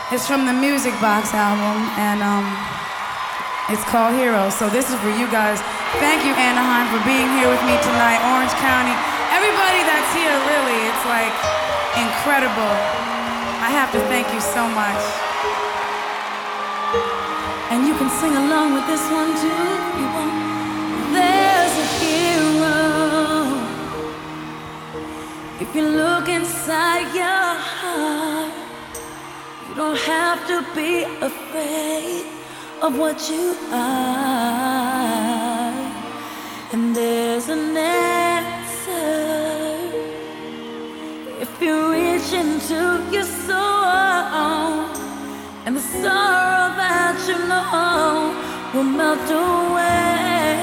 It's from the Music Box album, and it's called Heroes. So this is for you guys. Thank you, Anaheim, for being here with me tonight. Orange County, everybody that's here, really, it's like incredible. I have to thank you so much. And you can sing along with this one too if you want. There's a hero. If you look inside your heart, you don't have to be afraid of what you are. And there's an answer if you reach into your soul, and the sorrow that you know will melt away.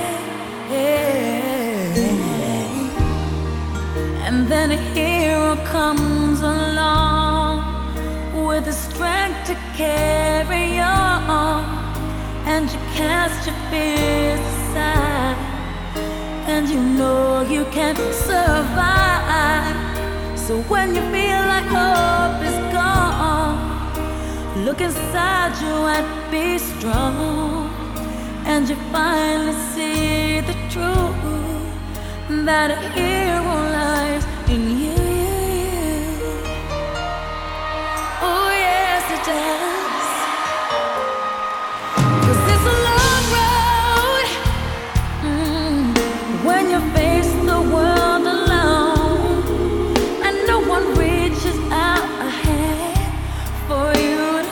And then a hero comes along with the strength to carry on, and you cast your fears aside, and you know you can survive. So when you feel like hope is gone, look inside you and be strong, and you finally see the truth, that a hero lies in you. Oh yes it does. 'Cause it's a long road when you face the world alone, and no one reaches out a hand for you to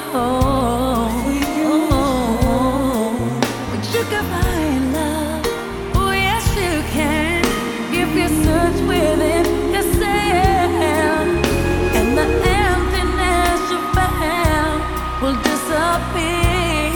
hold. But you can find love. Oh yes you can, if you search within yourself, and the emptiness you found will disappear.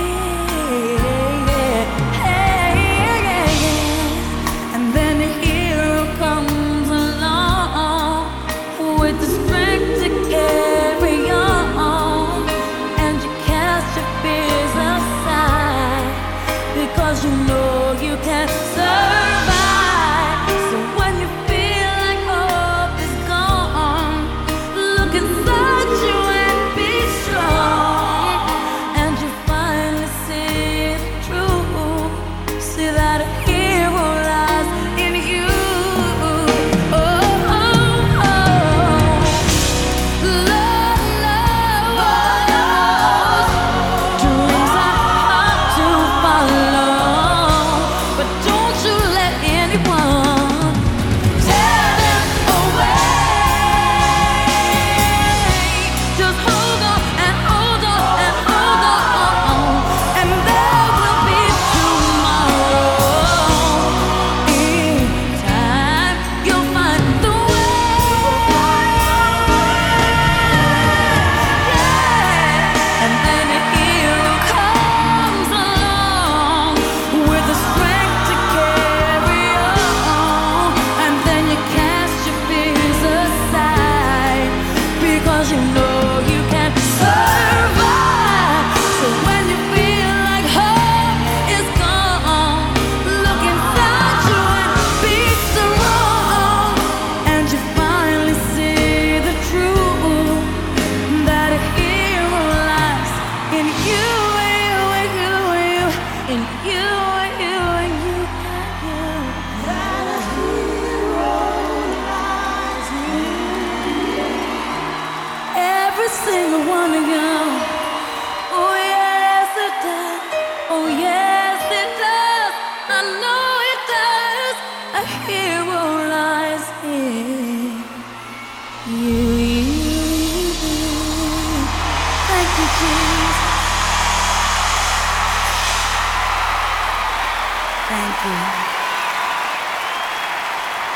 And then a hero comes along with the strength to carry on, and you cast your fears aside, because you know you can survive. So when you feel like hope is gone, look inside you and be strong, and you finally see the truth. See that a hero lies in you. Oh, oh, oh. Love, dreams are hard to follow, but don't you let anyone tear them away. Just hold on and hold on and hold on, and there will be tomorrow. In time, you'll find the way. Yeah. And then a hero comes along with the strength to carry on, and then you cast your fears aside, because you know you can survive. So when you feel like hope is gone, look inside you and be strong, and you finally see the truth, that a hero lies in you, in you, in you. That a hero lies in you. Every single one of you. Oh yes it does. Oh yes it does. I know it does. A hero lies in you. Thank you, Jesus. Thank you.